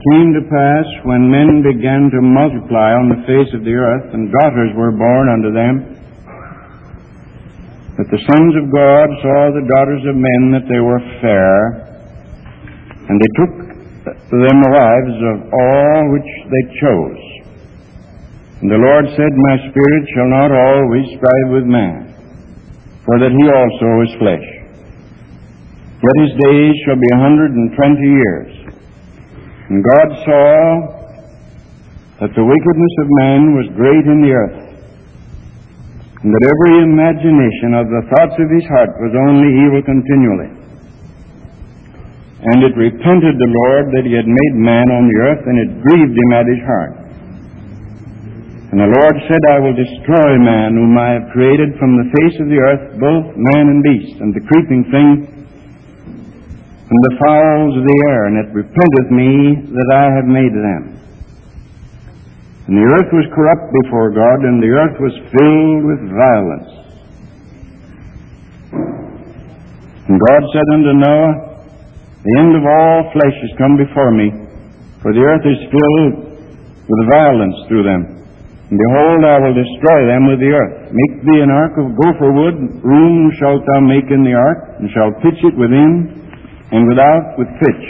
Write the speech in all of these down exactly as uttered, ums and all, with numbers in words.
came to pass, when men began to multiply on the face of the earth, and daughters were born unto them, that the sons of God saw the daughters of men that they were fair, and they took them wives of all which they chose. And the Lord said, My spirit shall not always strive with man, for that he also is flesh. Yet his days shall be a hundred and twenty years. And God saw that the wickedness of man was great in the earth, and that every imagination of the thoughts of his heart was only evil continually. And it repented the Lord that he had made man on the earth, and it grieved him at his heart. And the Lord said, I will destroy man whom I have created from the face of the earth, both man and beast, and the creeping thing, and the fowls of the air, and it repenteth me that I have made them. And the earth was corrupt before God, and the earth was filled with violence. And God said unto Noah, The end of all flesh is come before me, for the earth is filled with violence through them. And behold, I will destroy them with the earth. Make thee an ark of gopher wood, room shalt thou make in the ark, and shalt pitch it within, and without with pitch.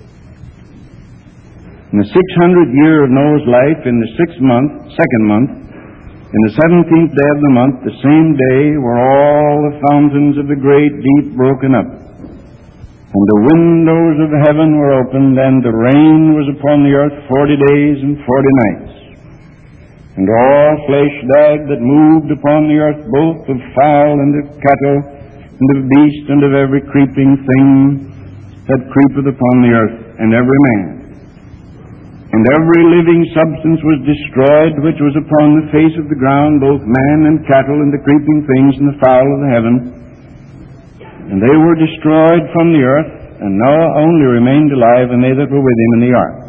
In the six hundred year of Noah's life, in the sixth month, second month, in the seventeenth day of the month, the same day were all the fountains of the great deep broken up, and the windows of heaven were opened, and the rain was upon the earth forty days and forty nights. And all flesh died that moved upon the earth, both of fowl and of cattle, and of beast, and of every creeping thing that creepeth upon the earth, and every man. And every living substance was destroyed which was upon the face of the ground, both man and cattle, and the creeping things, and the fowl of the heaven. And they were destroyed from the earth, and Noah only remained alive, and they that were with him in the ark.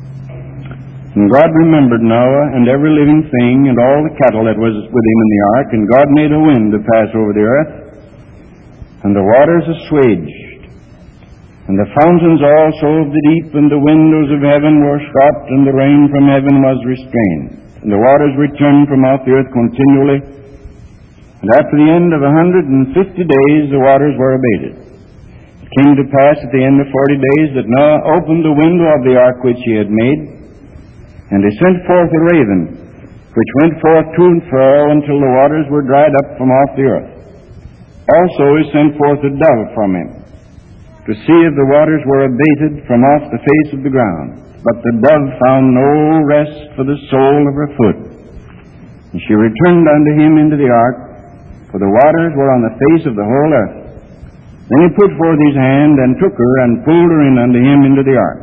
And God remembered Noah, and every living thing, and all the cattle that was with him in the ark, and God made a wind to pass over the earth, and the waters assuaged. And the fountains also of the deep and the windows of heaven were stopped, and the rain from heaven was restrained. And the waters returned from off the earth continually. And after the end of a hundred and fifty days, the waters were abated. It came to pass at the end of forty days that Noah opened the window of the ark which he had made, and he sent forth a raven, which went forth to and fro until the waters were dried up from off the earth. Also he sent forth a dove from him, to see if the waters were abated from off the face of the ground. But the dove found no rest for the sole of her foot. And she returned unto him into the ark, for the waters were on the face of the whole earth. Then he put forth his hand, and took her, and pulled her in unto him into the ark.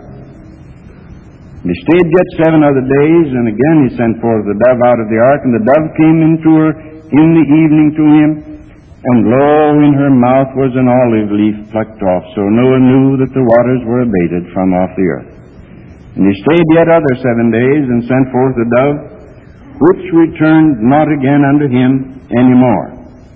And he stayed yet seven other days, and again he sent forth the dove out of the ark, and the dove came into her in the evening to him, and lo, in her mouth was an olive leaf plucked off. So Noah knew that the waters were abated from off the earth. And he stayed yet other seven days, and sent forth the dove, which returned not again unto him any more.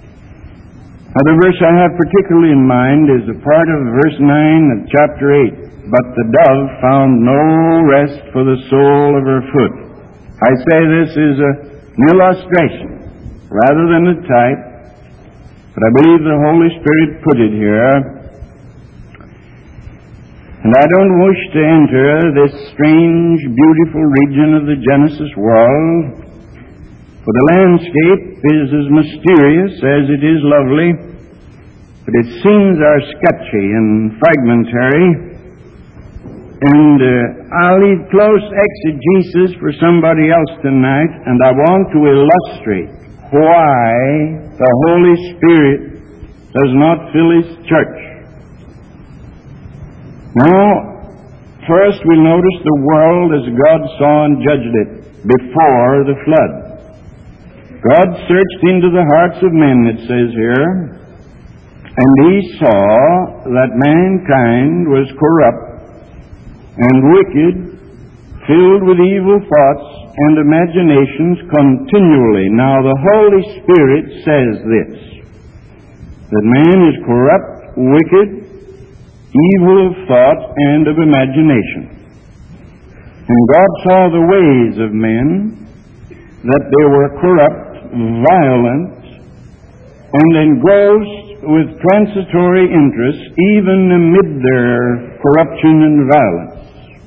Now the verse I have particularly in mind is a part of verse nine of chapter eight. But the dove found no rest for the sole of her foot. I say this is a, an illustration rather than a type, but I believe the Holy Spirit put it here. And I don't wish to enter this strange, beautiful region of the Genesis world, for the landscape is as mysterious as it is lovely, but its scenes are sketchy and fragmentary. And uh, I'll leave close exegesis for somebody else tonight, and I want to illustrate why the Holy Spirit does not fill His church. Now, first we notice the world as God saw and judged it before the flood. God searched into the hearts of men, it says here, and He saw that mankind was corrupt and wicked, filled with evil thoughts and imaginations continually. Now the Holy Spirit says this, that man is corrupt, wicked, evil of thought and of imagination. And God saw the ways of men, that they were corrupt, violent, and engrossed with transitory interests, even amid their corruption and violence.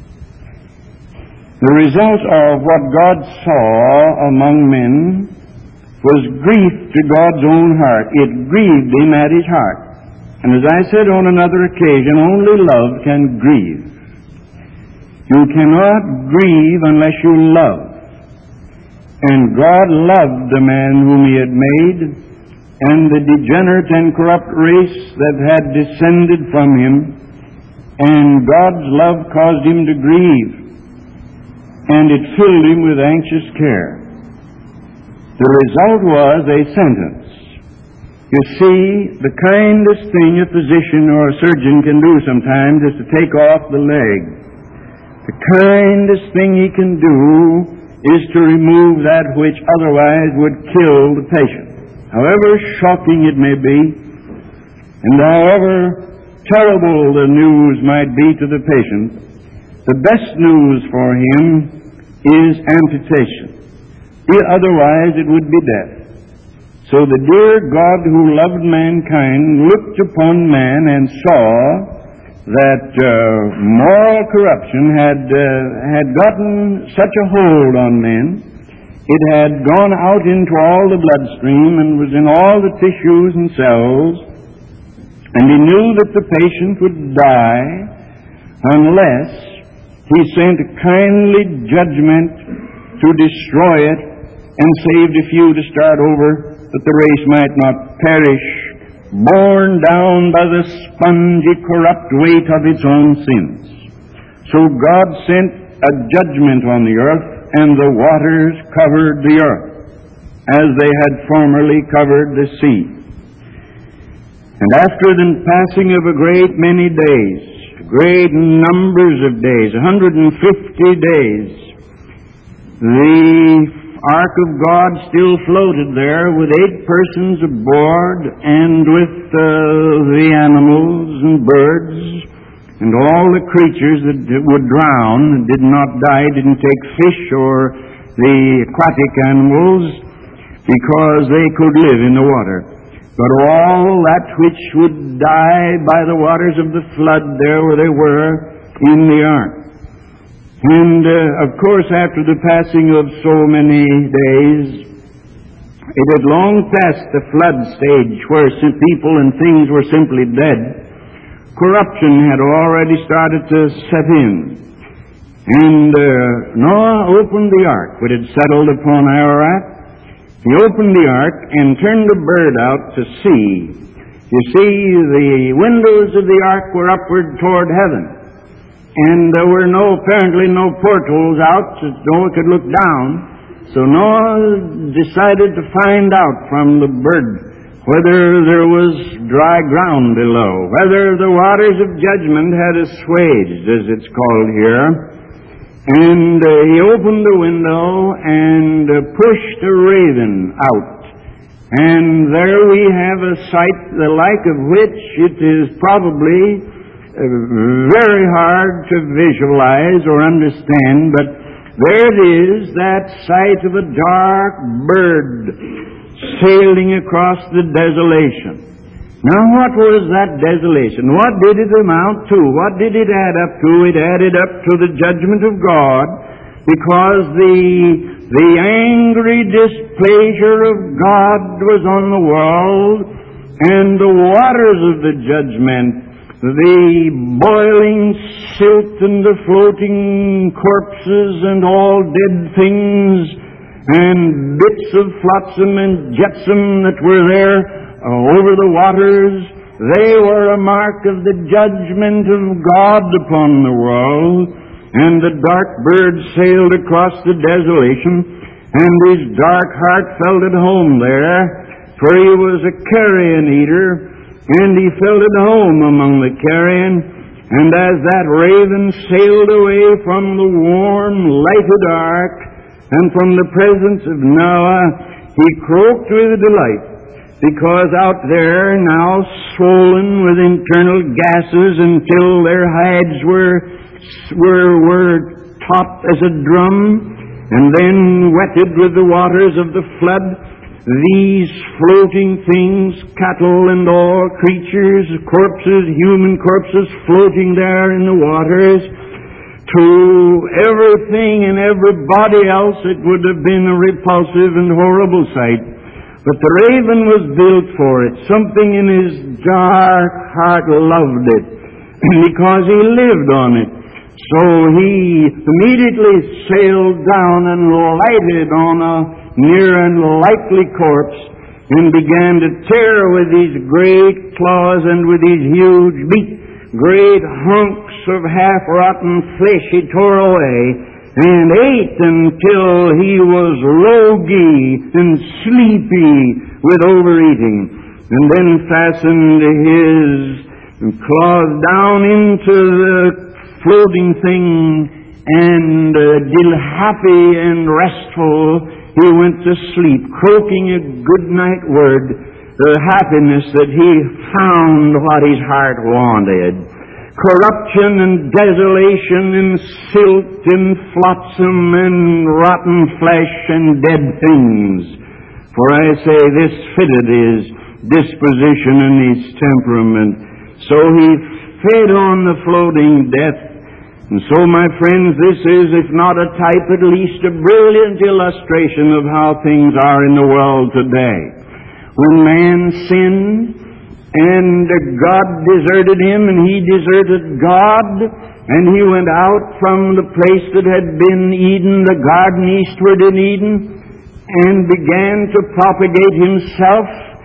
The result of what God saw among men was grief to God's own heart. It grieved Him at His heart. And as I said on another occasion, only love can grieve. You cannot grieve unless you love. And God loved the man whom He had made, and the degenerate and corrupt race that had descended from him, and God's love caused him to grieve, and it filled him with anxious care. The result was a sentence. You see, the kindest thing a physician or a surgeon can do sometimes is to take off the leg. The kindest thing he can do is to remove that which otherwise would kill the patient. However shocking it may be, and however terrible the news might be to the patient, the best news for him is amputation. Otherwise it would be death. So the dear God who loved mankind looked upon man and saw that uh, moral corruption had uh, had gotten such a hold on men. It had gone out into all the bloodstream and was in all the tissues and cells, and he knew that the patient would die unless he sent a kindly judgment to destroy it and saved a few to start over, that the race might not perish, borne down by the spongy, corrupt weight of its own sins. So God sent a judgment on the earth, and the waters covered the earth, as they had formerly covered the sea. And after the passing of a great many days, great numbers of days, one hundred fifty days, the Ark of God still floated there with eight persons aboard, and with uh, the animals and birds and all the creatures that would drown, did not die, didn't take fish or the aquatic animals, because they could live in the water. But all that which would die by the waters of the flood, there where they were in the ark. And, uh, of course, after the passing of so many days, it had long passed the flood stage where some people and things were simply dead. Corruption had already started to set in. And uh, Noah opened the ark, which had settled upon Ararat. He opened the ark and turned the bird out to see. You see, the windows of the ark were upward toward heaven. And there were no, apparently no portholes out so Noah could look down. So Noah decided to find out from the bird whether there was dry ground below, whether the waters of judgment had assuaged, as it's called here. And uh, he opened the window and uh, pushed a raven out. And there we have a sight the like of which it is probably uh, very hard to visualize or understand, but there it is, that sight of a dark bird sailing across the desolation. Now, what was that desolation? What did it amount to? What did it add up to? It added up to the judgment of God, because the, the angry displeasure of God was on the world, and the waters of the judgment, the boiling silt and the floating corpses and all dead things and bits of flotsam and jetsam that were there uh, over the waters, they were a mark of the judgment of God upon the world. And the dark bird sailed across the desolation, and his dark heart felt at home there, for he was a carrion eater, and he felt at home among the carrion. And as that raven sailed away from the warm, lighted ark and from the presence of Noah, he croaked with delight, because out there, now swollen with internal gases until their hides were were, were taut as a drum, and then wetted with the waters of the flood, these floating things, cattle and all creatures, corpses, human corpses floating there in the waters, to everything and everybody else it would have been a repulsive and horrible sight. But the raven was built for it. Something in his dark heart loved it, because he lived on it. So he immediately sailed down and lighted on a near and likely corpse, and began to tear with these great claws and with these huge beaks. Great hunks of half-rotten flesh he tore away, and ate until he was logy and sleepy with overeating, and then fastened his claws down into the floating thing, and uh, still happy and restful, he went to sleep, croaking a good night word, the happiness that he found what his heart wanted. Corruption and desolation and silt and flotsam and rotten flesh and dead things. For I say this fitted his disposition and his temperament. So he fed on the floating death. And so, my friends, this is, if not a type, at least a brilliant illustration of how things are in the world today. When man sinned, and God deserted him, and he deserted God, and he went out from the place that had been Eden, the garden eastward in Eden, and began to propagate himself,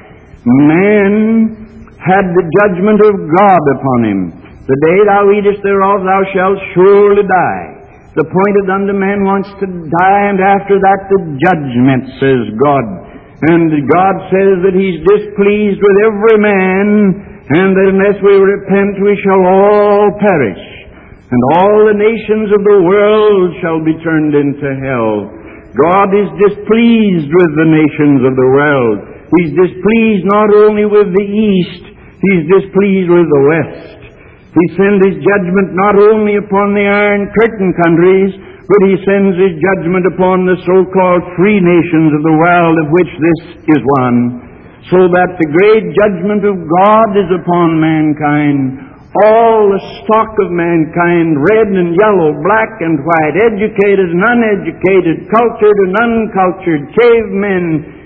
man had the judgment of God upon him. The day thou eatest thereof, thou shalt surely die. The appointed unto man wants to die, and after that the judgment, says God. And God says that He's displeased with every man, and that unless we repent, we shall all perish. And all the nations of the world shall be turned into hell. God is displeased with the nations of the world. He's displeased not only with the East, He's displeased with the West. He sends His judgment not only upon the Iron Curtain countries, but He sends His judgment upon the so-called free nations of the world, of which this is one, so that the great judgment of God is upon mankind. All the stock of mankind, red and yellow, black and white, educated and uneducated, cultured and uncultured, cavemen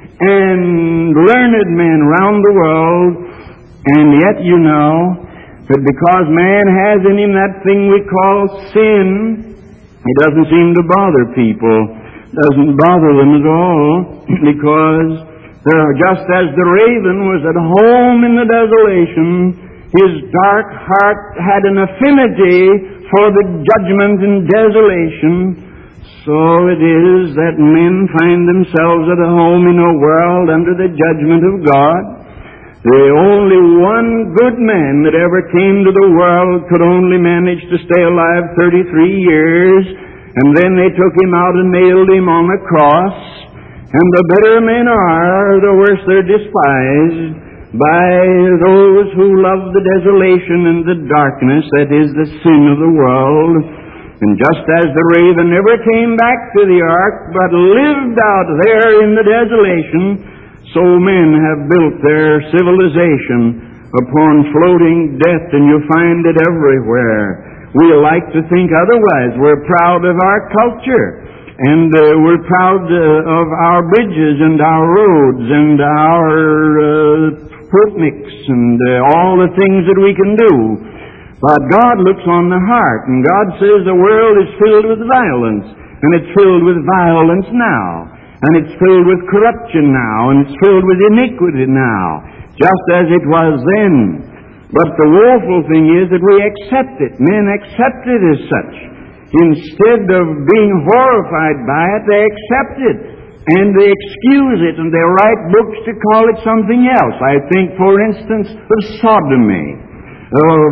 and learned men round the world. And yet, you know, that because man has in him that thing we call sin, it doesn't seem to bother people. It doesn't bother them at all, because they're just as the raven was at home in the desolation, his dark heart had an affinity for the judgment and desolation. So it is that men find themselves at home in a world under the judgment of God. The only one good man that ever came to the world could only manage to stay alive thirty-three years, and then they took him out and nailed him on a cross. And the better men are, the worse they're despised by those who love the desolation and the darkness that is the sin of the world. And just as the raven never came back to the ark, but lived out there in the desolation, so men have built their civilization upon floating death, and you find it everywhere. We like to think otherwise. We're proud of our culture, and uh, we're proud uh, of our bridges and our roads and our uh, picnics and uh, all the things that we can do. But God looks on the heart, and God says the world is filled with violence, and it's filled with violence now. And it's filled with corruption now, and it's filled with iniquity now, just as it was then. But the woeful thing is that we accept it. Men accept it as such. Instead of being horrified by it, they accept it, and they excuse it, and they write books to call it something else. I think, for instance, of sodomy, of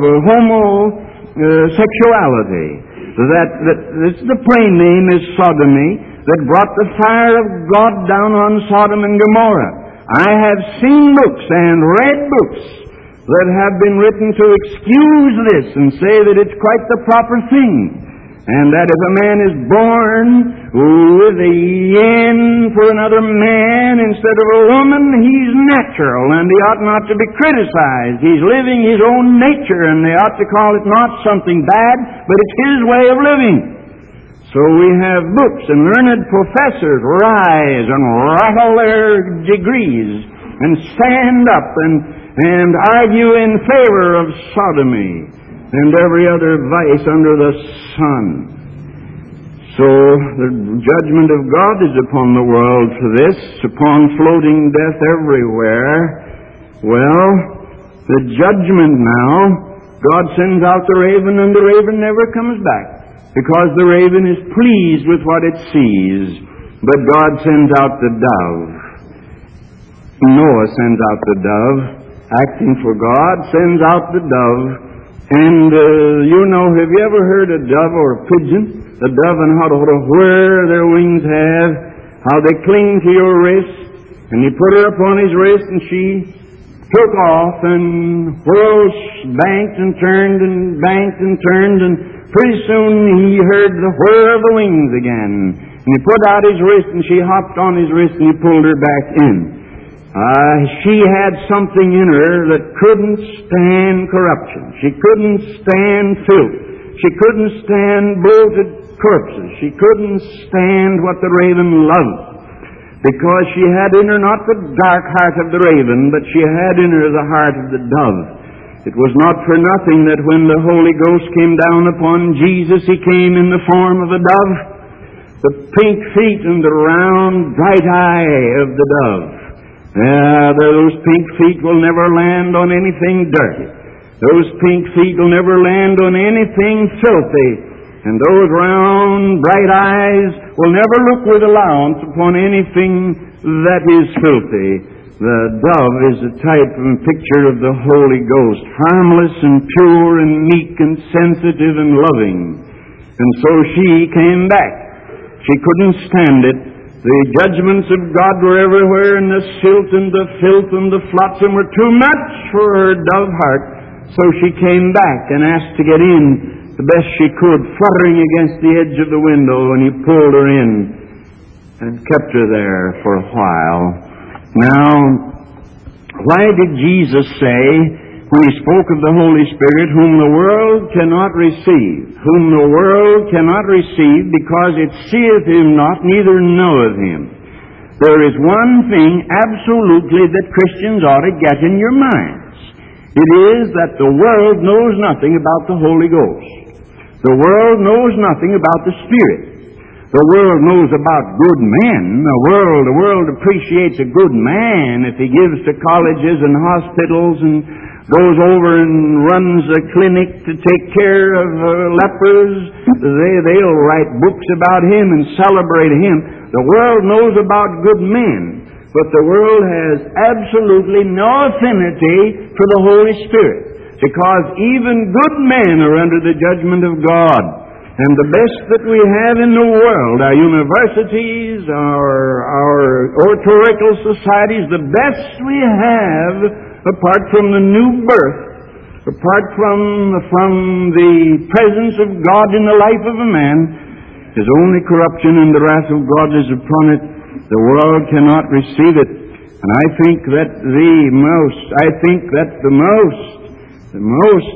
homosexuality. That, that, that's the plain name is sodomy, that brought the fire of God down on Sodom and Gomorrah. I have seen books and read books that have been written to excuse this and say that it's quite the proper thing. And that if a man is born with a yin for another man instead of a woman, he's natural, and he ought not to be criticized. He's living his own nature, and they ought to call it not something bad, but it's his way of living. So we have books, and learned professors rise and rattle their degrees and stand up and, and argue in favor of sodomy and every other vice under the sun. So the judgment of God is upon the world for this, upon floating death everywhere. Well, the judgment now, God sends out the raven, and the raven never comes back, because the raven is pleased with what it sees. But God sends out the dove. Noah sends out the dove, acting for God, sends out the dove. And, uh, you know, have you ever heard a dove or a pigeon? A dove and how to, how to whir their wings have, how they cling to your wrist. And he put her upon his wrist, and she took off and whirled, banked and turned and banked and turned, and pretty soon he heard the whir of the wings again. And he put out his wrist, and she hopped on his wrist, and he pulled her back in. Uh, she had something in her that couldn't stand corruption. She couldn't stand filth. She couldn't stand bloated corpses. She couldn't stand what the raven loved, because she had in her not the dark heart of the raven, but she had in her the heart of the dove. It was not for nothing that when the Holy Ghost came down upon Jesus, He came in the form of a dove. The pink feet and the round bright eye of the dove. Yeah, those pink feet will never land on anything dirty. Those pink feet will never land on anything filthy. And those round, bright eyes will never look with allowance upon anything that is filthy. The dove is a type and picture of the Holy Ghost, harmless and pure and meek and sensitive and loving. And so she came back. She couldn't stand it. The judgments of God were everywhere, and the silt and the filth and the flotsam were too much for her dove heart. So she came back and asked to get in the best she could, fluttering against the edge of the window, and he pulled her in and kept her there for a while. Now, why did Jesus say, when He spoke of the Holy Spirit, whom the world cannot receive, whom the world cannot receive, because it seeth Him not, neither knoweth Him? There is one thing absolutely that Christians ought to get in your minds. It is that the world knows nothing about the Holy Ghost. The world knows nothing about the Spirit. The world knows about good men. The world, the world appreciates a good man if he gives to colleges and hospitals and goes over and runs a clinic to take care of uh, lepers. They, they'll write books about him and celebrate him. The world knows about good men, but the world has absolutely no affinity for the Holy Spirit, because even good men are under the judgment of God. And the best that we have in the world, our universities, our, our oratorical societies, the best we have, apart from the new birth, apart from, from the presence of God in the life of a man, is only corruption, and the wrath of God is upon it. The world cannot receive it. And I think that the most, I think that the most, the most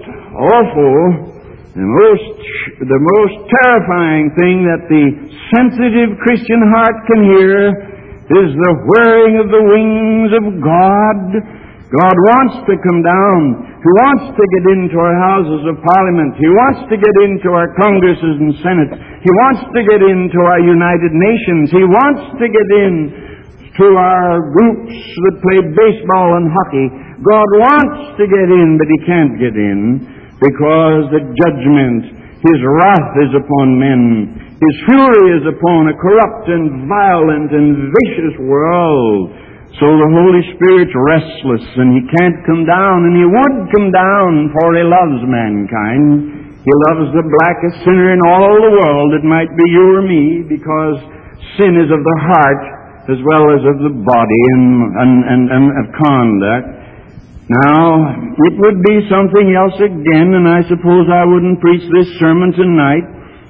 awful, the most, the most terrifying thing that the sensitive Christian heart can hear is the whirring of the wings of God. God wants to come down. He wants to get into our houses of parliament. He wants to get into our congresses and senates. He wants to get into our United Nations. He wants to get in to our groups that play baseball and hockey. God wants to get in, but He can't get in, because the judgment, His wrath is upon men. His fury is upon a corrupt and violent and vicious world. So the Holy Spirit's restless, and He can't come down, and He would come down, for He loves mankind. He loves the blackest sinner in all the world. It might be you or me, because sin is of the heart as well as of the body and, and, and, and of conduct. Now, it would be something else again, and I suppose I wouldn't preach this sermon tonight,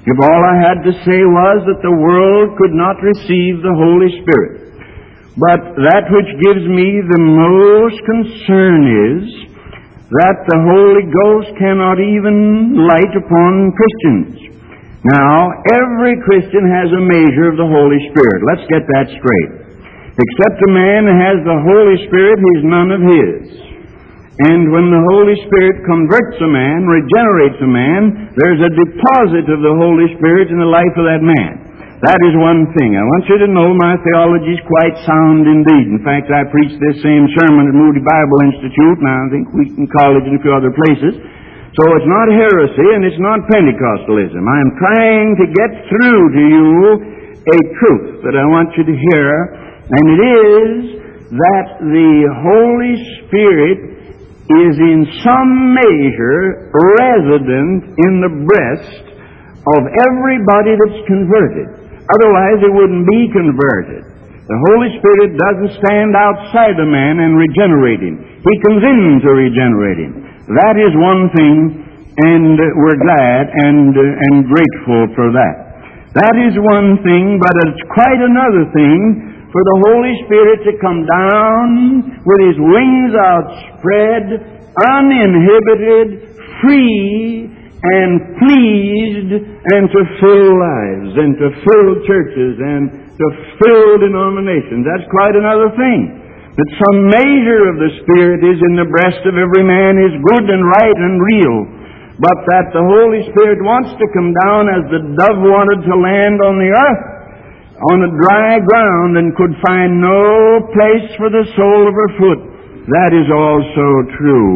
if all I had to say was that the world could not receive the Holy Spirit. But that which gives me the most concern is that the Holy Ghost cannot even light upon Christians. Now, every Christian has a measure of the Holy Spirit. Let's get that straight. Except a man has the Holy Spirit, he's none of his. And when the Holy Spirit converts a man, regenerates a man, there's a deposit of the Holy Spirit in the life of that man. That is one thing. I want you to know my theology is quite sound indeed. In fact, I preached this same sermon at Moody Bible Institute, and I think Wheaton College and a few other places. So it's not heresy and it's not Pentecostalism. I'm trying to get through to you a truth that I want you to hear, and it is that the Holy Spirit is in some measure resident in the breast of everybody that's converted. Otherwise, it wouldn't be converted. The Holy Spirit doesn't stand outside the man and regenerate him. He comes in to regenerate him. That is one thing, and we're glad and, uh, and grateful for that. That is one thing, but it's quite another thing for the Holy Spirit to come down with His wings outspread, uninhibited, free, and pleased, and to fill lives, and to fill churches, and to fill denominations. That's quite another thing. That some measure of the Spirit is in the breast of every man is good and right and real, but that the Holy Spirit wants to come down as the dove wanted to land on the earth, on a dry ground, and could find no place for the sole of her foot. That is also true.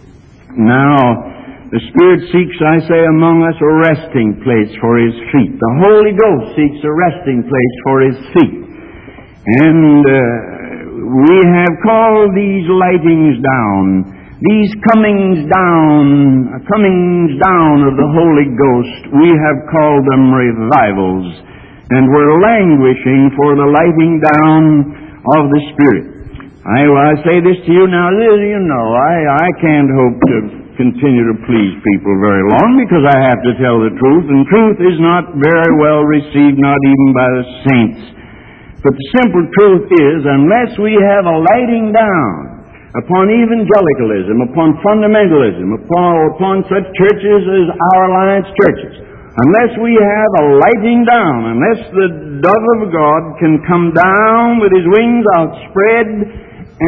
Now, the Spirit seeks, I say, among us a resting place for His feet. The Holy Ghost seeks a resting place for His feet. And uh, we have called these lightings down, these comings down, comings down of the Holy Ghost, we have called them revivals. And we're languishing for the lighting down of the Spirit. I, I say this to you now, you know, I, I can't hope to continue to please people very long, because I have to tell the truth, and truth is not very well received, not even by the saints. But the simple truth is, unless we have a lighting down upon evangelicalism, upon fundamentalism, upon, upon such churches as Our Alliance churches, unless we have a lighting down, unless the dove of God can come down with His wings outspread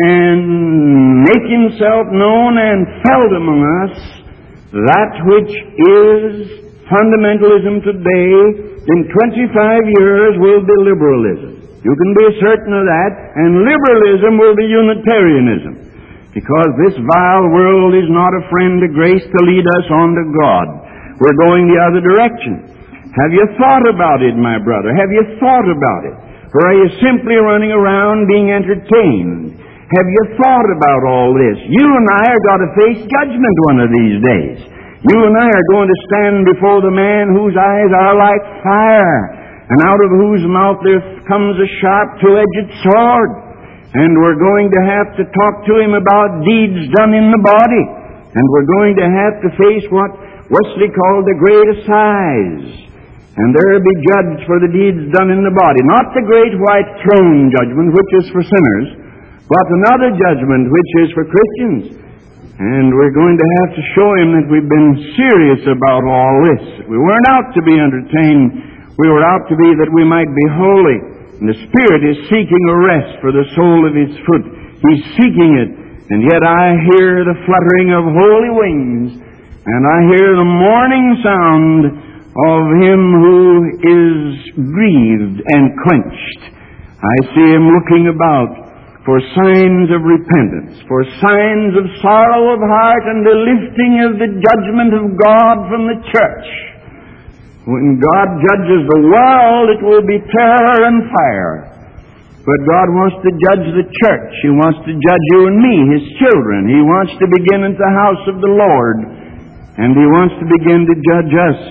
and make Himself known and felt among us, that which is fundamentalism today, in twenty-five years will be liberalism. You can be certain of that, and liberalism will be Unitarianism, because this vile world is not a friend to grace to lead us on to God. We're going the other direction. Have you thought about it, my brother? Have you thought about it? Or are you simply running around being entertained? Have you thought about all this? You and I are going to face judgment one of these days. You and I are going to stand before the man whose eyes are like fire, and out of whose mouth there comes a sharp two-edged sword. And we're going to have to talk to Him about deeds done in the body. And we're going to have to face what Wesley called the great assize. And there be judged for the deeds done in the body. Not the great white throne judgment, which is for sinners, but another judgment, which is for Christians. And we're going to have to show Him that we've been serious about all this. We weren't out to be entertained. We were out to be that we might be holy. And the Spirit is seeking a rest for the sole of His foot. He's seeking it. And yet I hear the fluttering of holy wings, and I hear the morning sound of Him who is grieved and quenched. I see Him looking about for signs of repentance, for signs of sorrow of heart, and the lifting of the judgment of God from the church. When God judges the world, it will be terror and fire. But God wants to judge the church. He wants to judge you and me, His children. He wants to begin at the house of the Lord, and He wants to begin to judge us.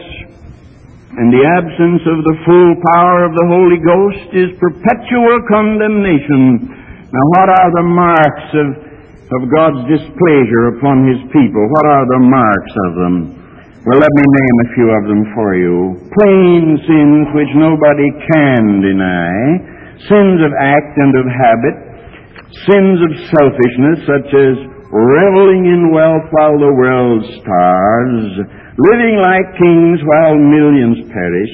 And the absence of the full power of the Holy Ghost is perpetual condemnation. Now, what are the marks of, of God's displeasure upon His people? What are the marks of them? Well, let me name a few of them for you. Plain sins which nobody can deny, sins of act and of habit, sins of selfishness such as reveling in wealth while the world starves, living like kings while millions perish,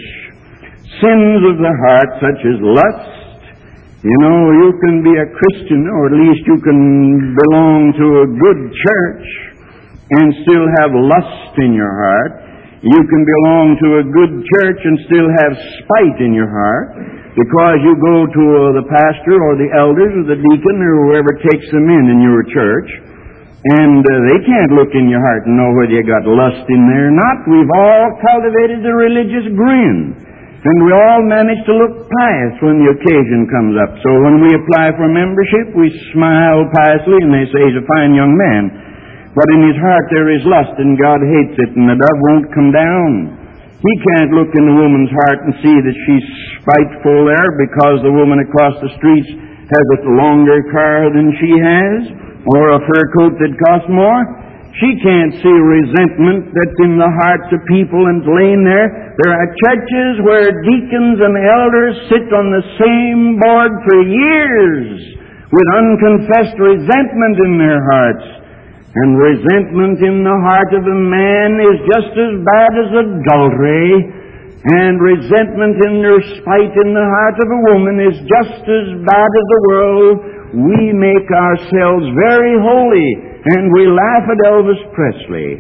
sins of the heart such as lust. You know, you can be a Christian, or at least you can belong to a good church and still have lust in your heart. You can belong to a good church and still have spite in your heart because you go to uh, the pastor or the elders or the deacon or whoever takes them in in your church, and uh, they can't look in your heart and know whether you got lust in there or not. We've all cultivated the religious grin, and we all manage to look pious when the occasion comes up. So when we apply for membership, we smile piously and they say he's a fine young man. But in his heart there is lust, and God hates it, and the dove won't come down. He can't look in the woman's heart and see that she's spiteful there because the woman across the street has a longer car than she has, or a fur coat that costs more. She can't see resentment that's in the hearts of people and laying there. There are churches where deacons and elders sit on the same board for years with unconfessed resentment in their hearts. And resentment in the heart of a man is just as bad as adultery, and resentment in their spite in the heart of a woman is just as bad as the world. We make ourselves very holy, and we laugh at Elvis Presley.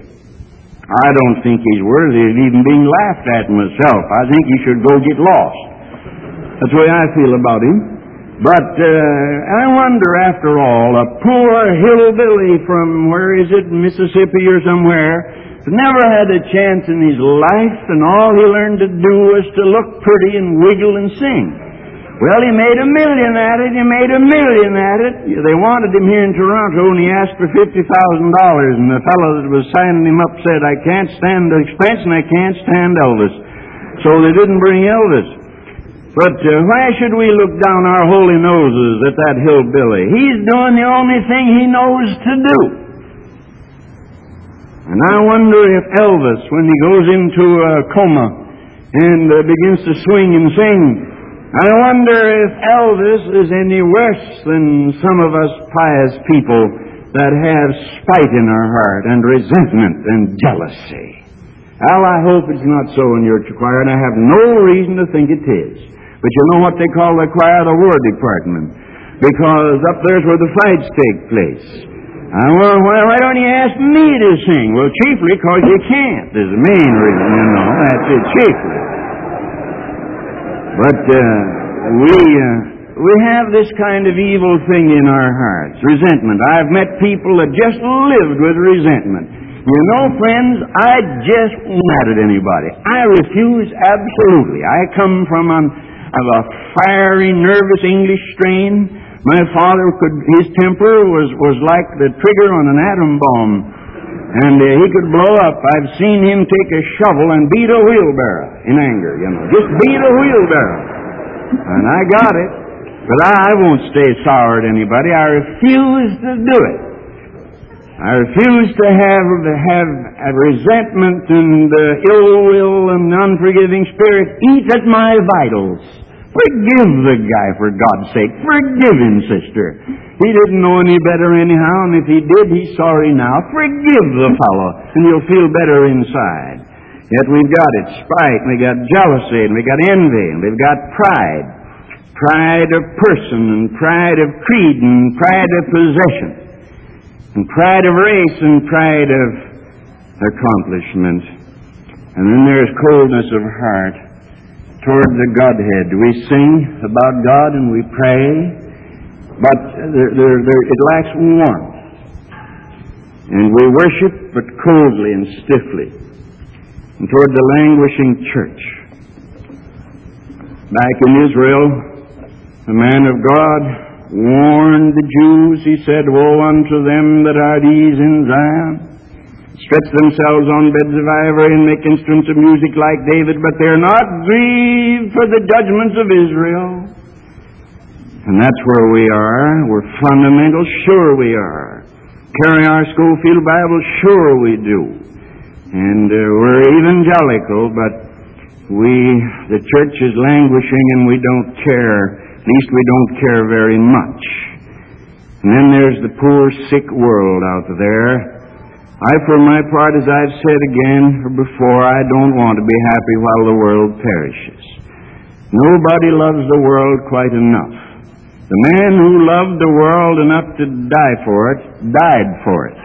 I don't think he's worthy of even being laughed at myself. I think he should go get lost. That's the way I feel about him. But uh, I wonder, after all, a poor hillbilly from, where is it, Mississippi or somewhere, never had a chance in his life, and all he learned to do was to look pretty and wiggle and sing. Well, he made a million at it, he made a million at it. They wanted him here in Toronto, and he asked for fifty thousand dollars, and the fellow that was signing him up said, I can't stand the expense, and I can't stand Elvis. So they didn't bring Elvis. But uh, why should we look down our holy noses at that hillbilly? He's doing the only thing he knows to do. And I wonder if Elvis, when he goes into a coma and uh, begins to swing and sing, I wonder if Elvis is any worse than some of us pious people that have spite in our heart and resentment and jealousy. Well, I hope it's not so in your choir, and I have no reason to think it is. But you know what they call the choir? The War Department. Because up there's where the fights take place. I well, why don't you ask me to sing? Well, chiefly because you can't. There's the main reason, you know. That's it, chiefly. But uh, we uh, we have this kind of evil thing in our hearts, resentment. I've met people that just lived with resentment. You know, friends, I just mad at anybody. I refuse absolutely. I come from an of a fiery, nervous English strain. My father could, his temper was, was like the trigger on an atom bomb. And uh, he could blow up. I've seen him take a shovel and beat a wheelbarrow in anger, you know. Just beat a wheelbarrow. And I got it. But I, I won't stay sour at anybody. I refuse to do it. I refuse to have, have a resentment and uh, ill will and unforgiving spirit eat at my vitals. Forgive the guy, for God's sake. Forgive him, sister. He didn't know any better anyhow, and if he did, he's sorry now. Forgive the fellow, and you'll feel better inside. Yet we've got it, spite, and we got jealousy, and we got envy, and we've got pride. Pride of person, and pride of creed, and pride of possession, and pride of race, and pride of accomplishment. And then there's coldness of heart toward the Godhead. We sing about God and we pray, but there, there, there, it lacks warmth. And we worship but coldly and stiffly. And toward the languishing church. Back in Israel, the man of God warned the Jews. He said, woe unto them that are at ease in Zion, stretch themselves on beds of ivory and make instruments of music like David, but they're not grieved for the judgments of Israel. And that's where we are. We're fundamental, sure we are. Carry our Schofield Bible, sure we do. And uh, we're evangelical, but we, the church is languishing and we don't care. At least we don't care very much. And then there's the poor, sick world out there. I, for my part, as I've said again or before, I don't want to be happy while the world perishes. Nobody loves the world quite enough. The man who loved the world enough to die for it, died for it.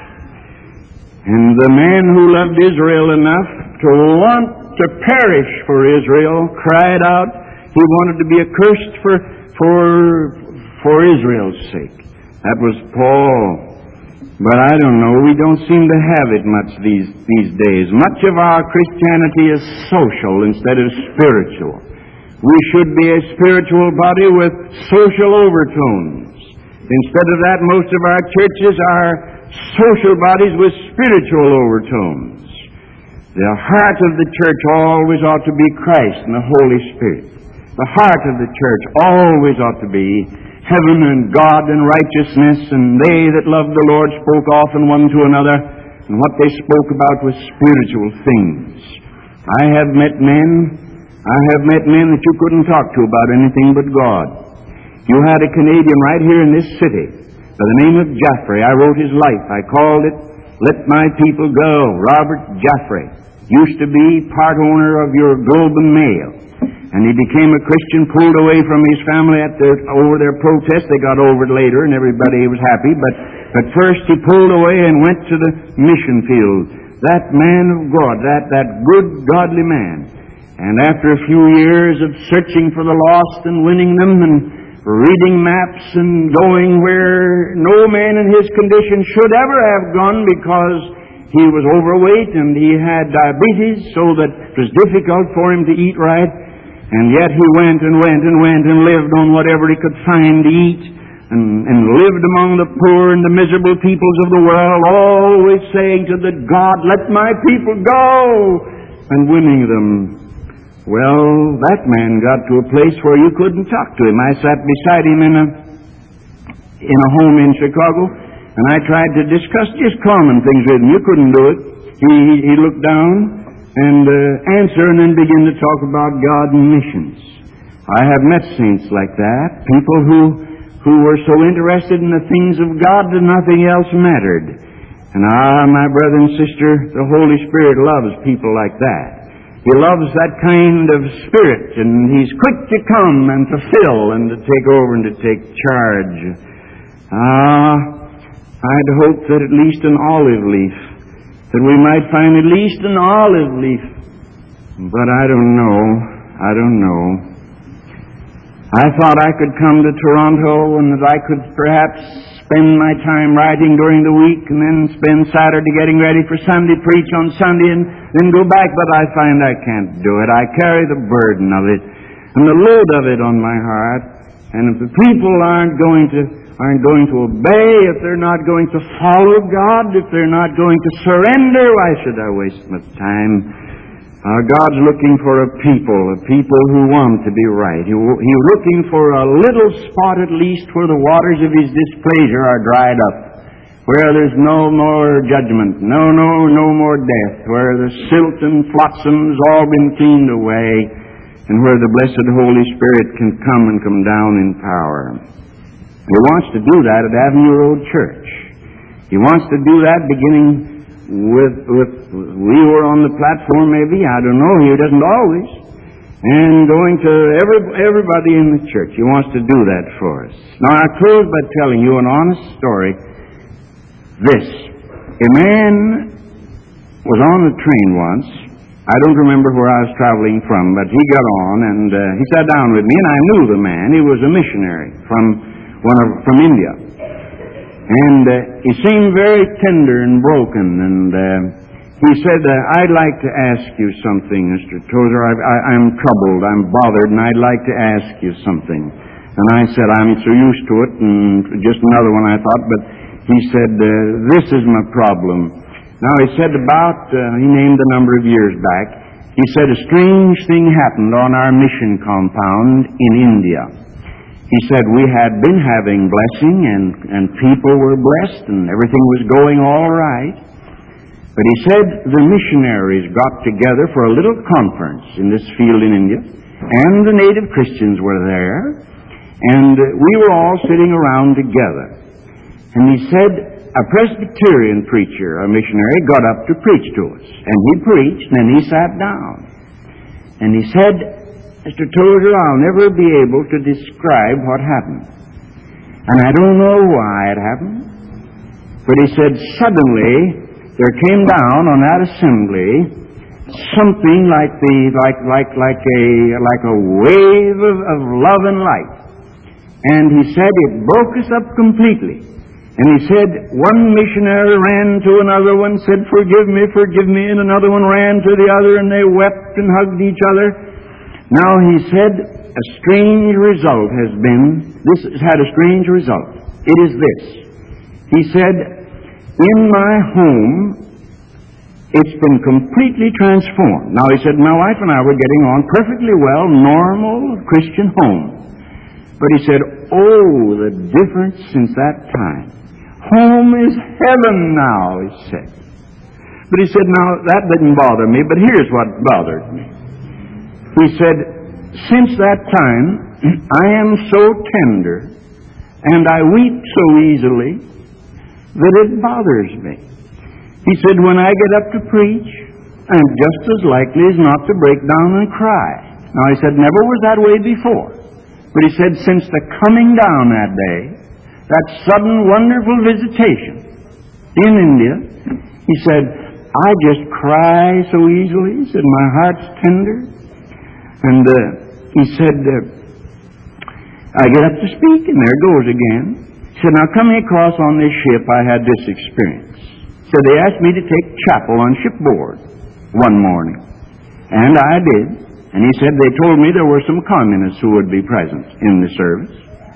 And the man who loved Israel enough to want to perish for Israel cried out he wanted to be accursed for, for, for Israel's sake. That was Paul. But I don't know, we don't seem to have it much these, these days. Much of our Christianity is social instead of spiritual. We should be a spiritual body with social overtones. Instead of that, most of our churches are social bodies with spiritual overtones. The heart of the church always ought to be Christ and the Holy Spirit. The heart of the church always ought to be heaven and God and righteousness, and they that loved the Lord spoke often one to another, and what they spoke about was spiritual things. I have met men, I have met men that you couldn't talk to about anything but God. You had a Canadian right here in this city by the name of Jaffray. I wrote his life. I called it, Let My People Go. Robert Jaffray used to be part owner of your Globe and Mail. And he became a Christian, pulled away from his family at their, over their protest. They got over it later, and everybody was happy. But, but first he pulled away and went to the mission field. That man of God, that, that good, godly man. And after a few years of searching for the lost and winning them and reading maps and going where no man in his condition should ever have gone because he was overweight and he had diabetes, so that it was difficult for him to eat right. And yet he went and went and went and lived on whatever he could find to eat, and, and lived among the poor and the miserable peoples of the world, always saying to the God, let my people go, and winning them. Well, that man got to a place where you couldn't talk to him. I sat beside him in a, in a home in Chicago, and I tried to discuss just common things with him. You couldn't do it. He, he looked down and uh, answer and then begin to talk about God and missions. I have met saints like that, people who who were so interested in the things of God that nothing else mattered. And ah, my brother and sister, the Holy Spirit loves people like that. He loves that kind of spirit, and He's quick to come and to fill and to take over and to take charge. Ah, I'd hope that at least an olive leaf, that we might find at least an olive leaf. But I don't know. I don't know. I thought I could come to Toronto and that I could perhaps spend my time writing during the week and then spend Saturday getting ready for Sunday, preach on Sunday, and then go back. But I find I can't do it. I carry the burden of it and the load of it on my heart. And if the people aren't going to aren't going to obey, if they're not going to follow God, if they're not going to surrender, why should I waste my time? Uh, God's looking for a people, a people who want to be right. He, he's looking for a little spot at least where the waters of His displeasure are dried up, where there's no more judgment, no, no, no more death, where the silt and flotsam has all been cleaned away, and where the blessed Holy Spirit can come and come down in power. He wants to do that at Avenue Road Church. He wants to do that beginning with, with we were on the platform maybe, I don't know, He doesn't always, and going to every, everybody in the church. He wants to do that for us. Now I close by telling you an honest story. This. A man was on a train once. I don't remember where I was traveling from, but he got on and uh, he sat down with me, and I knew the man. He was a missionary from one of, from India. And uh, he seemed very tender and broken, and uh, he said, uh, I'd like to ask you something, Mister Tozer. I, I, I'm troubled, I'm bothered, and I'd like to ask you something. And I said, I'm so used to it, and just another one I thought, but he said, uh, this is my problem. Now he said about, uh, he named a number of years back, he said a strange thing happened on our mission compound in India. He said we had been having blessing, and, and people were blessed, and everything was going all right. But he said the missionaries got together for a little conference in this field in India, and the native Christians were there, and we were all sitting around together. And he said a Presbyterian preacher, a missionary, got up to preach to us. And he preached, and then he sat down. And he said, Mister Tozer, I'll never be able to describe what happened. And I don't know why it happened. But he said, suddenly, there came down on that assembly something like the like like like a like a wave of, of love and light. And he said it broke us up completely. And he said one missionary ran to another one, said, forgive me, forgive me, and another one ran to the other, and they wept and hugged each other. Now he said a strange result has been, this has had a strange result. It is this. He said, in my home, it's been completely transformed. Now, he said, my wife and I were getting on perfectly well, normal Christian home. But he said, oh, the difference since that time. Home is heaven now, he said. But he said, now, that didn't bother me, but here's what bothered me. He said, since that time, I am so tender, and I weep so easily, that it bothers me. He said, when I get up to preach, I'm just as likely as not to break down and cry. Now, he said, never was that way before. But he said, since the coming down that day, that sudden wonderful visitation in India, he said, I just cry so easily. He said, my heart's tender. And uh, he said, uh, I get up to speak, and there it goes again. He said, now coming across on this ship, I had this experience. He said, they asked me to take chapel on shipboard one morning. And I did. And he said, they told me there were some communists who would be present in the service.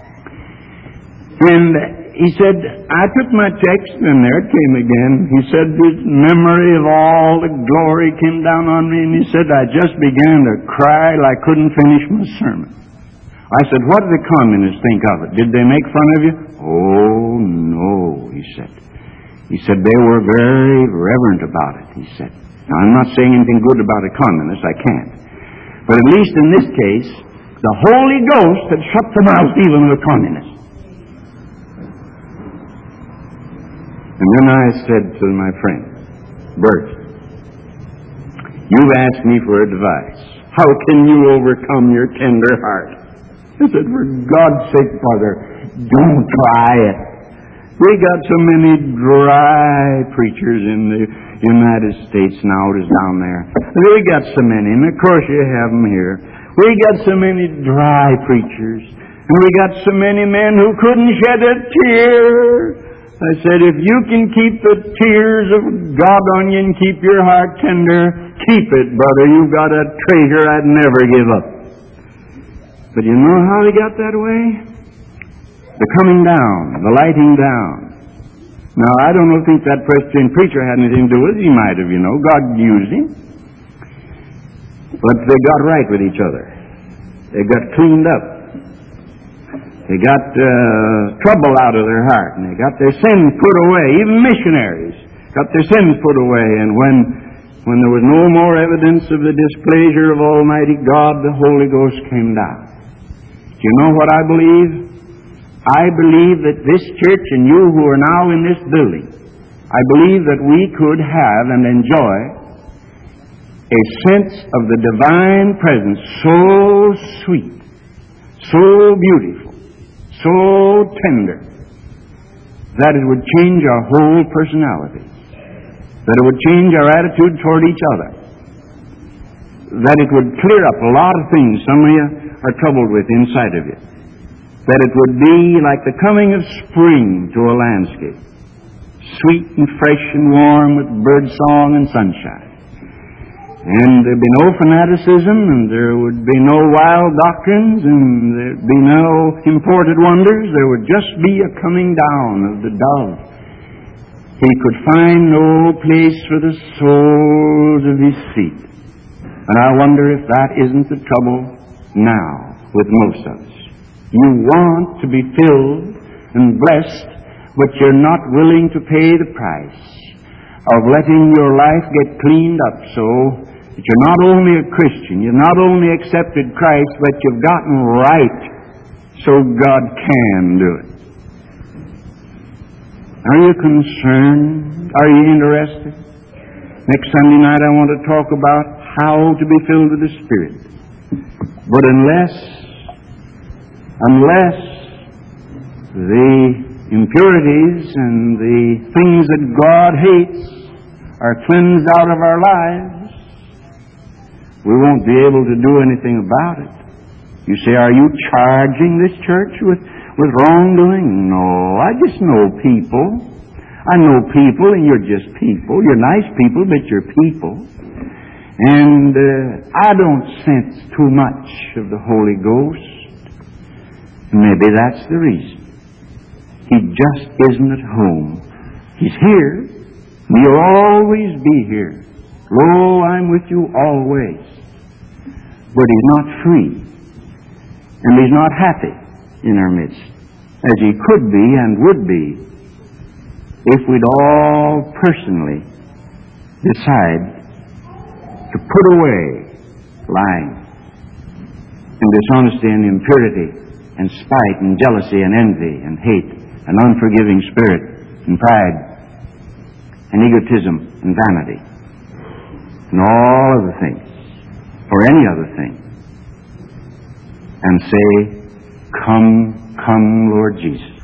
And he said, I took my text, and there it came again. He said, this memory of all the glory came down on me, and he said, I just began to cry till I couldn't finish my sermon. I said, what did the communists think of it? Did they make fun of you? Oh, no, he said. He said, they were very reverent about it, he said. Now, I'm not saying anything good about a communist, I can't. But at least in this case, the Holy Ghost had shut the mouth even of a communist. And then I said to my friend, Bert, you've asked me for advice. How can you overcome your tender heart? I said, for God's sake, brother, don't try it. We got so many dry preachers in the United States now, it is down there. We got so many, and of course you have them here. We got so many dry preachers, and we got so many men who couldn't shed a tear. I said, if you can keep the tears of God on you and keep your heart tender, keep it, brother. You've got a treasure I'd never give up. But you know how he got that way? The coming down, the lighting down. Now, I don't know, think that Presbyterian preacher had anything to do with it. He might have, you know. God used him. But they got right with each other. They got cleaned up. They got uh, trouble out of their heart, and they got their sins put away. Even missionaries got their sins put away. And when, when there was no more evidence of the displeasure of Almighty God, the Holy Ghost came down. Do you know what I believe? I believe that this church and you who are now in this building, I believe that we could have and enjoy a sense of the divine presence so sweet, so beautiful, so tender, that it would change our whole personality, that it would change our attitude toward each other, that it would clear up a lot of things some of you are troubled with inside of you, that it would be like the coming of spring to a landscape, sweet and fresh and warm with bird song and sunshine. And there'd be no fanaticism, and there would be no wild doctrines, and there'd be no imported wonders. There would just be a coming down of the dove. He could find no place for the soles of his feet. And I wonder if that isn't the trouble now with most of us. You want to be filled and blessed, but you're not willing to pay the price. of letting your life get cleaned up so that you're not only a Christian, you've not only accepted Christ, but you've gotten right so God can do it. Are you concerned? Are you interested? Next Sunday night I want to talk about how to be filled with the Spirit. But unless, unless the impurities and the things that God hates are cleansed out of our lives, we won't be able to do anything about it. You say, are you charging this church with, with wrongdoing? No, I just know people. I know people, and you're just people. You're nice people, but you're people. And uh, I don't sense too much of the Holy Ghost. Maybe that's the reason. He just isn't at home. He's here. He'll always be here. Lo, I'm with you always. But He's not free. And He's not happy in our midst, as He could be and would be if we'd all personally decide to put away lying and dishonesty and impurity and spite and jealousy and envy and hate and unforgiving spirit and pride and egotism and vanity and all other things or any other thing, and say, come, come, Lord Jesus.